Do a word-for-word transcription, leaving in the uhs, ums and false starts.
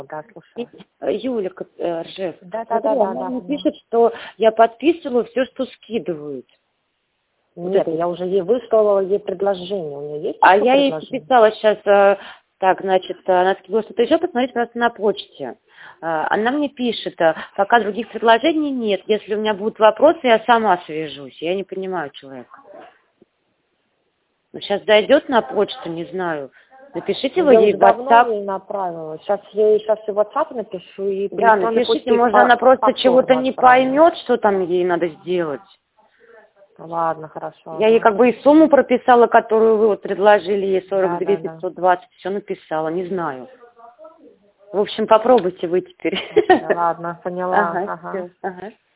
Да, слушаю. Юлика э, Ржев. Да, да, Смотри, да, да, она да. мне да. пишет, что я подписываю все, что скидывают. Нет, Вот я уже ей выслала ей предложение. У нее есть А такое я ей предложение? писала сейчас, э, так, значит, э, она скидывала что-то еще, посмотреть просто на почте. Э, Она мне пишет, э, пока других предложений нет. Если у меня будут вопросы, я сама свяжусь. Я не понимаю человека. Ну, сейчас зайдет на почту, не знаю. Напишите Ну, вы я ей уже в давно WhatsApp. ей направила. Сейчас я ей сейчас и в WhatsApp напишу, и по Да, электронной напишите, почте может, по- она просто повторно чего-то не отправлю. поймет, что там ей надо сделать. Ладно, хорошо. Я ей Ага. как бы и сумму прописала, которую вы вот предложили, ей сорок Да, две да, да. пятьсот двадцать, все написала, не знаю. В общем, попробуйте вы теперь. Хорошо, ладно, поняла. Ага, Ага. все, ага.